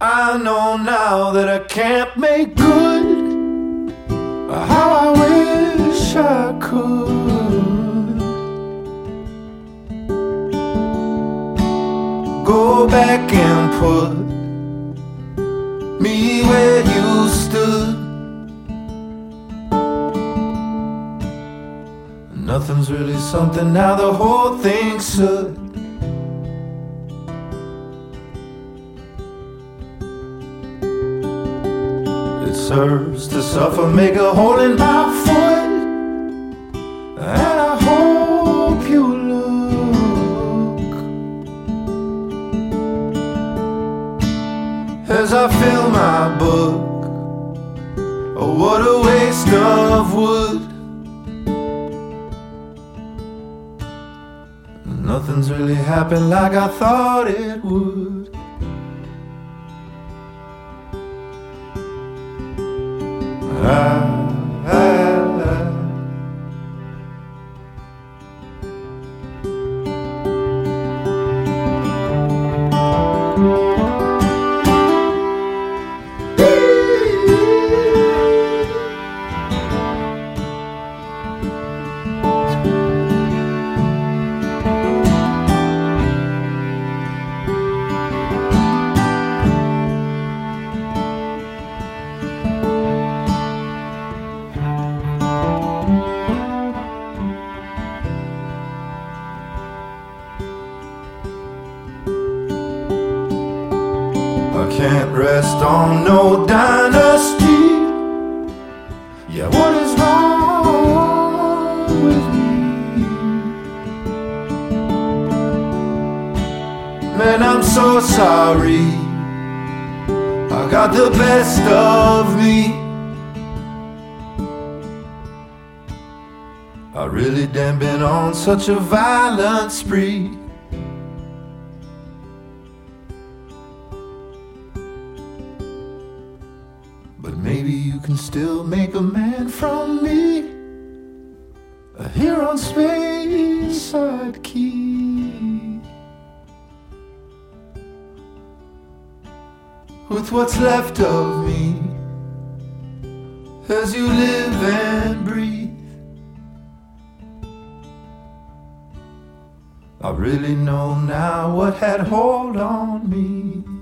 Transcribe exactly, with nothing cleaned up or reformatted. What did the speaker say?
I know now that I can't make good how I wish I could. Go back and put me where you stood. Nothing's really something now, the whole thing's should. It serves to suffer, make a hole in my foot, and I hope you look as I fill my book. Oh, what a waste of wood. Nothing's really happened like I thought it would. I, I, I. I can't rest on no dynasty. Yeah, what is wrong with me? Man, I'm so sorry. I got the best of me. I really damn been on such a violent spree. But maybe you can still make a man from me, here on Speyside Quay, with what's left of me, as you live and breathe. I really know now what had hold on me.